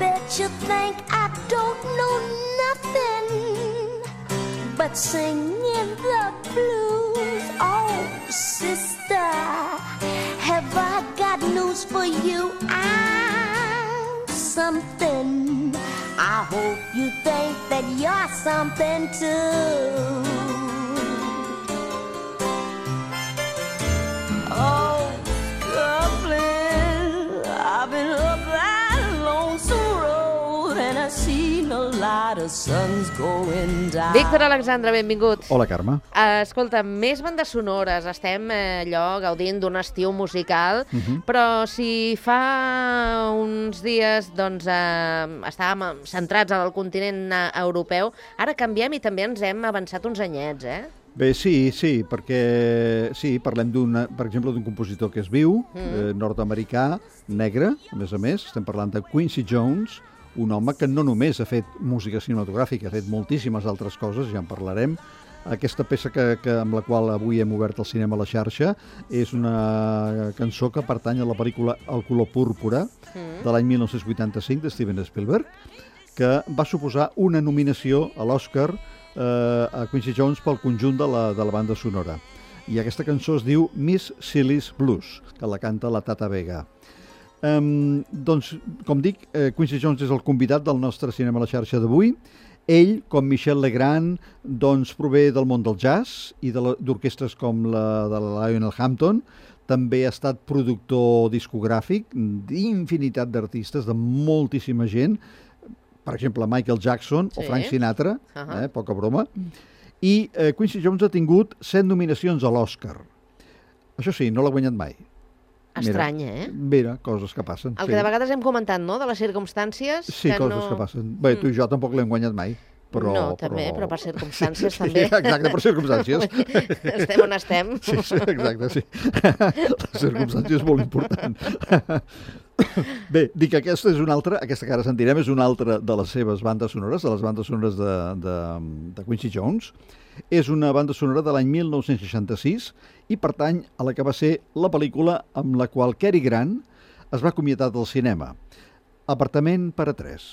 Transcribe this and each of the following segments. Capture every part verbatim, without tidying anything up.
bet you think I don't know nothing but singing the blues. Oh, sister, have I got news for you? I'm something. I hope you think that you're something too. Oh, Dublin, I've been up that lonesome road and I seen a lot of suns going down. Víctor Alexandre, benvingut. Hola, Carme. Uh, escolta, més bandes sonores. Estem eh, allò gaudint d'un estiu musical, uh-huh. però si fa uns dies doncs, eh, estàvem centrats al continent europeu, ara canviem i també ens hem avançat uns anyets, eh? Bé, sí, sí, perquè sí, parlem d'un, per exemple, d'un compositor que és viu, mm. eh, nord-americà, negre, a més a més, estem parlant de Quincy Jones, un home que no només ha fet música cinematogràfica, ha fet moltíssimes altres coses, ja en parlarem. Aquesta peça que, que, amb la qual avui hem obert el cinema a la xarxa és una cançó que pertany a la pel·lícula El color púrpura, mm. de l'any mil nou-cents vuitanta-cinc, de Steven Spielberg, que va suposar una nominació a l'Oscar eh, a Quincy Jones pel conjunt de la, de la banda sonora. I aquesta cançó es diu Miss Silly's Blues, que la canta la Tata Vega. Um, doncs, com dic, eh, Quincy Jones és el convidat del nostre cinema a la xarxa d'avui. Ell, com Michel Legrand, doncs, prové del món del jazz i d'orquestres com la de la Lionel Hampton. També ha estat productor discogràfic d'infinitat d'artistes, de moltíssima gent, per exemple, Michael Jackson sí. o Frank Sinatra, uh-huh. eh, poca broma. I eh, Quincy Jones ha tingut set nominacions a l'Oscar. Això sí, no l'ha guanyat mai. Estranya, mira, eh? Mira, coses que passen. El sí. que de vegades hem comentat, no?, de les circumstàncies... Sí, que coses no... que passen. Bé, tu i jo tampoc l'hem guanyat mai. Però, no, també, però, però per circumstàncies sí, també. Sí, exacte, per circumstàncies. Estem on estem. Sí, sí, exacte, sí. La circumstància és molt important. Bé, dic que aquesta és una altra, aquesta que ara sentirem és una altra de les seves bandes sonores, de les bandes sonores de, de, de Quincy Jones. És una banda sonora de l'any mil nou-cents seixanta-sis i pertany a la que va ser la pel·lícula amb la qual Cary Grant es va acomiadar del cinema. Apartament per a tres.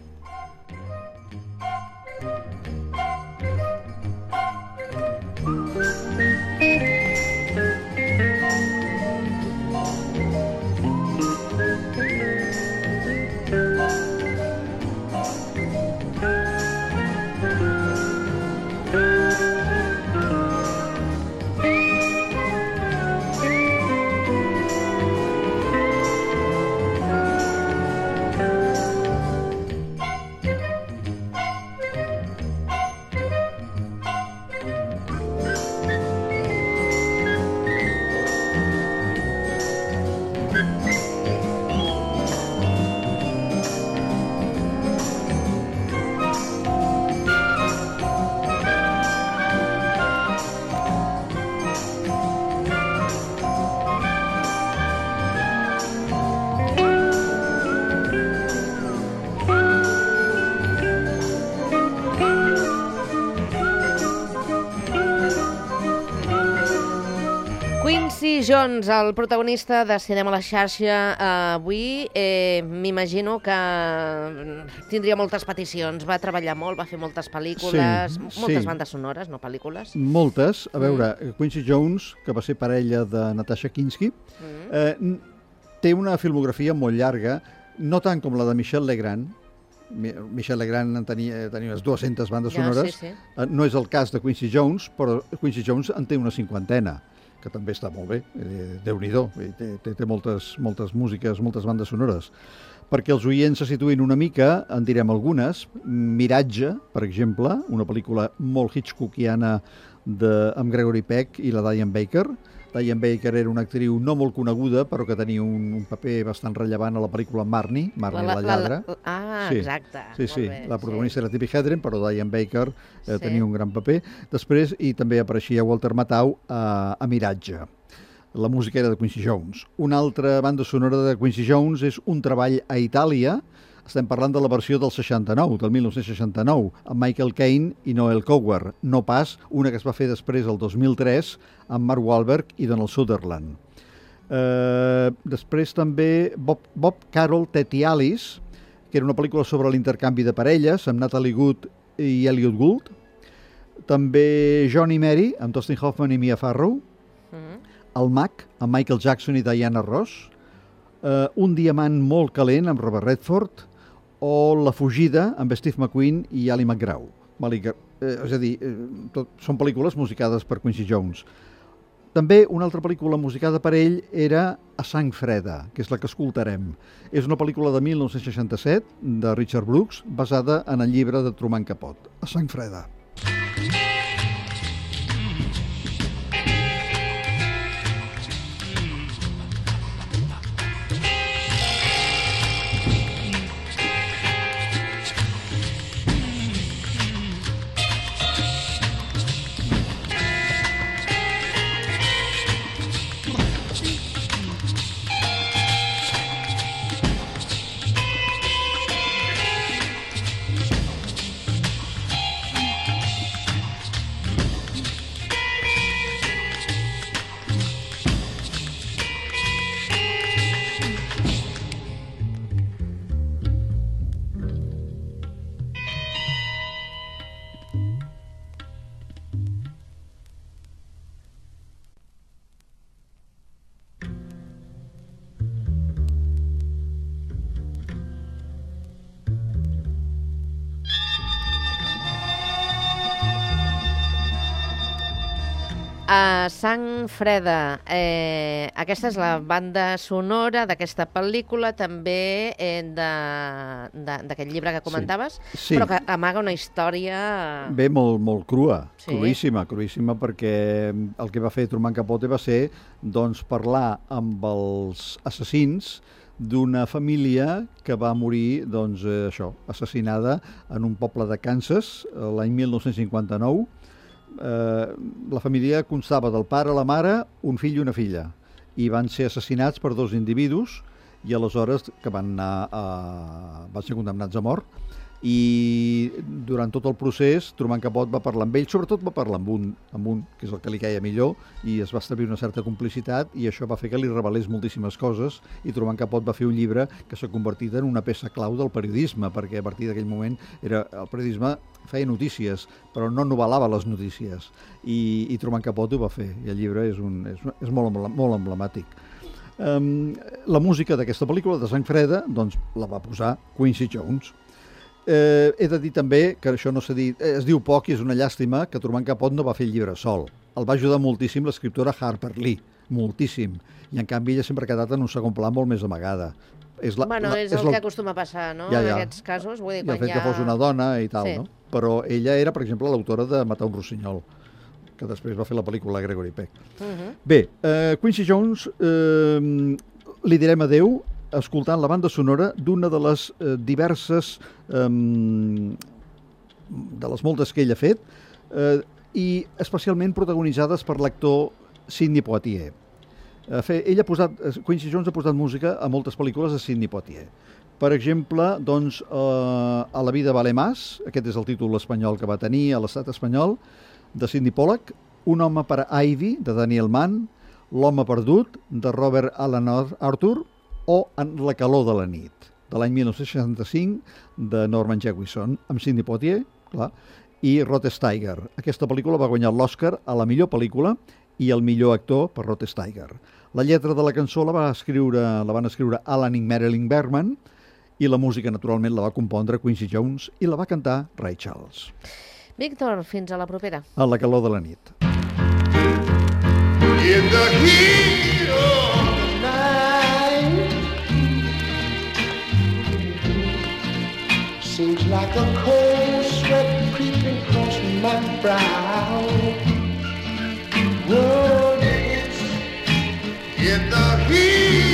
Quincy Jones, el protagonista de Cinema a la xarxa, eh, avui eh, m'imagino que tindria moltes peticions. Va treballar molt, va fer moltes pel·lícules, sí, moltes sí. bandes sonores, no pel·lícules. Moltes. A veure, mm. Quincy Jones, que va ser parella de Natasha Kinski, mm. eh, té una filmografia molt llarga, no tant com la de Michel Legrand. Michel Legrand en tenia, tenia unes dues-centes bandes ja, sonores. Sí, sí. Eh, no és el cas de Quincy Jones, però Quincy Jones en té una cinquantena, que també està molt bé, eh, Déu-n'hi-do, té, té, té moltes, moltes músiques, moltes bandes sonores. Perquè els oients se situïn una mica, en direm algunes. Miratge, per exemple, una pel·lícula molt hitchcockiana de, amb Gregory Peck i la Diane Baker. Diane Baker era una actriu no molt coneguda, però que tenia un, un paper bastant rellevant a la pel·lícula Marnie, Marnie la, la, la lladra. La, la, ah, sí, exacte. Sí, sí, bé, la protagonista sí. era Tippi Hedren, però Diane Baker eh, sí. tenia un gran paper. Després, i també apareixia Walter Matthau a, a Miratge. La música era de Quincy Jones. Una altra banda sonora de Quincy Jones és un treball a Itàlia. Estem parlant de la versió del seixanta-nou, del mil nou-cents seixanta-nou, amb Michael Caine i Noel Coward, no pas una que es va fer després, el dos mil tres, amb Mark Wahlberg i Donald Sutherland. Eh, després també Bob, Bob Carroll Tetialis, que era una pel·lícula sobre l'intercanvi de parelles, amb Natalie Wood i Elliot Gould. També John i Mary, amb Dustin Hoffman i Mia Farrow. Mm-hmm. El Mag, amb Michael Jackson i Diana Ross. Uh, un diamant molt calent, amb Robert Redford. O La fugida, amb Steve McQueen i Ali McGraw. Maliga, eh, és a dir, eh, tot, són pel·lícules musicades per Quincy Jones. També una altra pel·lícula musicada per ell era A sang freda, que és la que escoltarem. És una pel·lícula de mil nou-cents seixanta-set de Richard Brooks, basada en el llibre de Truman Capote. A sang freda. A sang freda. Eh, aquesta és la banda sonora d'aquesta pel·lícula, també eh, d'aquest llibre que comentaves, sí, sí. Però que amaga una història... Bé, molt, molt crua, sí. cruíssima, cruíssima, perquè el que va fer Truman Capote va ser doncs, parlar amb els assassins d'una família que va morir doncs, eh, això, assassinada en un poble de Kansas l'any mil nou-cents cinquanta-nou. Eh, la família constava del pare, la mare, un fill i una filla, i van ser assassinats per dos individus i aleshores que van anar a... van ser condemnats a mort, i durant tot el procés Truman Capote va parlar amb ell, sobretot va parlar amb un, amb un que és el que li queia millor, i es va establir una certa complicitat, i això va fer que li revelés moltíssimes coses, i Truman Capote va fer un llibre que s'ha convertit en una peça clau del periodisme, perquè a partir d'aquell moment era, el periodisme feia notícies, però no novel·lava les notícies, i, i Truman Capote ho va fer, i el llibre és, un, és, és molt, molt emblemàtic. Um, la música d'aquesta pel·lícula de sang freda doncs, la va posar Quincy Jones. Eh, he de dir també que això no s'ha dit, eh, es diu poc i és una llàstima que Truman Capote no va fer el llibre sol. El va ajudar moltíssim l'escriptora Harper Lee, moltíssim, i en canvi ella sempre ha quedat en un segon pla molt més amagada. És la, bueno, la, és, és el la... que acostuma a passar, no? Ja, ja. En aquests casos, vull dir, I quan el fet ja... que fos una dona i tal, sí. No? Però ella era, per exemple, l'autora de Matar un rossinyol, que després va fer la pel·lícula Gregory Peck. Uh -huh. Bé, eh, Quincy Jones, eh, li direm adeu escoltant la banda sonora d'una de les eh, diverses, eh, de les moltes que ell ha fet, eh, i especialment protagonitzades per l'actor Sidney Poitier. Eh, fe, ell ha posat, Quincy Jones ha posat música a moltes pel·lícules de Sidney Poitier. Per exemple, doncs, eh, A la vida vale más, aquest és el títol espanyol que va tenir a l'estat espanyol, de Sidney Pollack, Un home per a Ivy, de Daniel Mann, L'home perdut, de Robert Alan Arthur, o En la calor de la nit, de l'any mil nou-cents seixanta-cinc, de Norman Jewison, amb Sidney Poitier, clar, i Rod Steiger. Aquesta pel·lícula va guanyar l'Oscar a la millor pel·lícula i el millor actor per Rod Steiger. La lletra de la cançó la, va escriure, la van escriure Alan i Marilyn Bergman, i la música, naturalment, la va compondre Quincy Jones i la va cantar Ray Charles. Víctor, fins a la propera. A la calor de la nit. In the heat of the night, seems like a cold sweat creeping across my brow. Whoa, it's in the heat